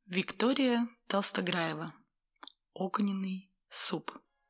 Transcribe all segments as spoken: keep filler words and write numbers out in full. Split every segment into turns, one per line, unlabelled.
Виктория Толстограева. Огненный суп.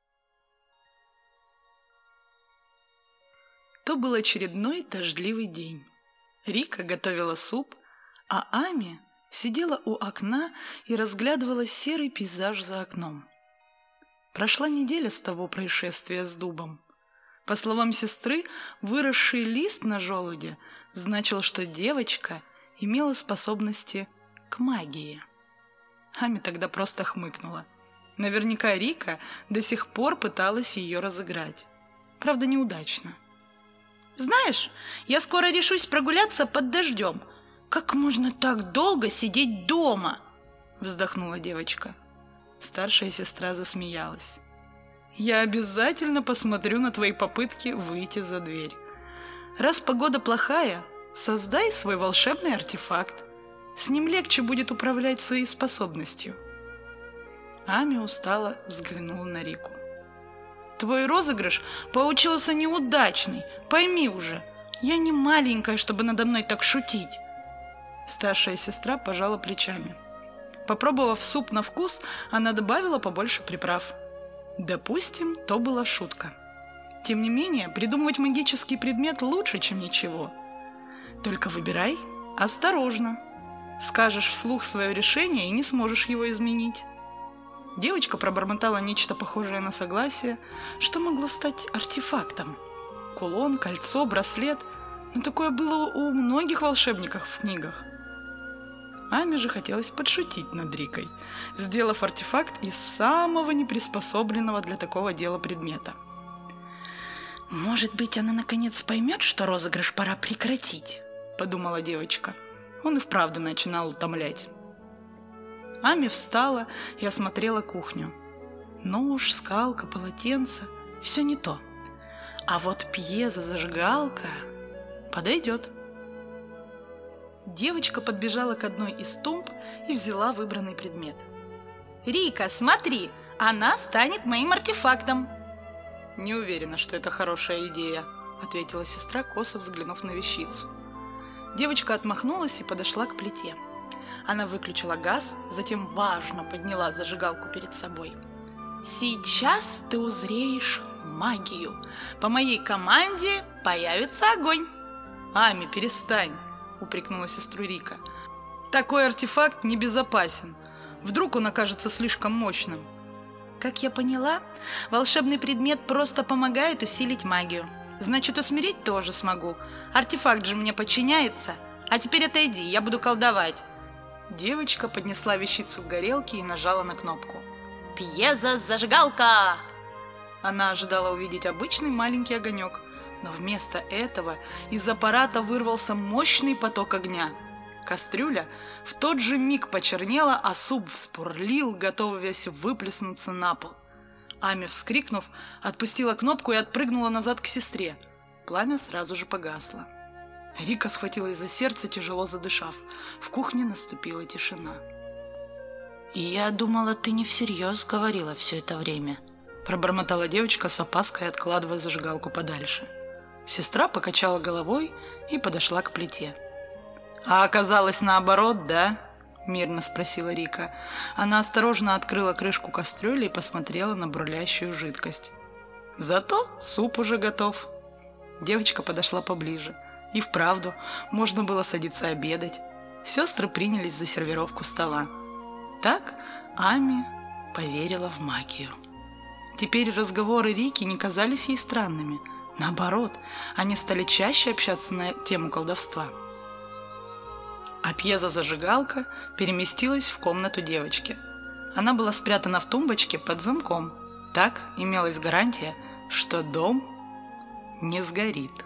То был очередной дождливый день. Рика готовила суп, а Ами сидела у окна и разглядывала серый пейзаж за окном. Прошла неделя с того происшествия с дубом. По словам сестры, выросший лист на желуде значил, что девочка имела способности к магии. Ами тогда просто хмыкнула. Наверняка Рика до сих пор пыталась ее разыграть. Правда, неудачно.
«Знаешь, я скоро решусь прогуляться под дождем. Как можно так долго сидеть дома?»
Вздохнула девочка. Старшая сестра засмеялась. «Я обязательно посмотрю на твои попытки выйти за дверь. Раз погода плохая, создай свой волшебный артефакт. С ним легче будет управлять своей способностью». Ами устало взглянула на Рику. «Твой розыгрыш получился неудачный, пойми уже. Я не маленькая, чтобы надо мной так шутить». Старшая сестра пожала плечами. Попробовав суп на вкус, она добавила побольше приправ. Допустим, то была шутка. Тем не менее, придумывать магический предмет лучше, чем ничего. Только выбирай осторожно. Скажешь вслух свое решение и не сможешь его изменить. Девочка пробормотала нечто похожее на согласие, что могло стать артефактом. Кулон, кольцо, браслет. Но такое было у многих волшебников в книгах. Аме же хотелось подшутить над Рикой, сделав артефакт из самого неприспособленного для такого дела предмета.
«Может быть, она наконец поймет, что розыгрыш пора прекратить?»
– подумала девочка. Он и вправду начинал утомлять. Ами встала и осмотрела кухню. Нож, скалка, полотенце – все не то. А вот пьезо-зажигалка подойдет. Девочка подбежала к одной из тумб и взяла выбранный предмет.
«Рика, смотри, она станет моим артефактом!»
«Не уверена, что это хорошая идея», – ответила сестра, косо взглянув на вещицу. Девочка отмахнулась и подошла к плите. Она выключила газ, затем важно подняла зажигалку перед собой. «Сейчас ты узреешь магию. По моей команде появится огонь». «Ами, перестань», — упрекнула сестру Рика. «Такой артефакт небезопасен. Вдруг он окажется слишком мощным».
«Как я поняла, волшебный предмет просто помогает усилить магию. Значит, усмирить тоже смогу. Артефакт же мне подчиняется. А теперь отойди, я буду колдовать».
Девочка поднесла вещицу к горелке и нажала на кнопку.
«Пьезо-зажигалка!»
Она ожидала увидеть обычный маленький огонек, но вместо этого из аппарата вырвался мощный поток огня. Кастрюля в тот же миг почернела, а суп вспурлил, готовясь выплеснуться на пол. Ами, вскрикнув, отпустила кнопку и отпрыгнула назад к сестре. Пламя сразу же погасло. Рика схватилась за сердце, тяжело задышав. В кухне наступила тишина.
«Я думала, ты не всерьез говорила все это время»,
– пробормотала девочка с опаской, откладывая зажигалку подальше. Сестра покачала головой и подошла к плите. «А оказалось наоборот, да?» – мирно спросила Рика. Она осторожно открыла крышку кастрюли и посмотрела на бурлящую жидкость. «Зато суп уже готов». Девочка подошла поближе. И вправду, можно было садиться обедать. Сестры принялись за сервировку стола. Так Ами поверила в магию. Теперь разговоры Рики не казались ей странными. Наоборот, они стали чаще общаться на тему колдовства. А пьезо-зажигалка переместилась в комнату девочки. Она была спрятана в тумбочке под замком. Так имелась гарантия, что дом не сгорит.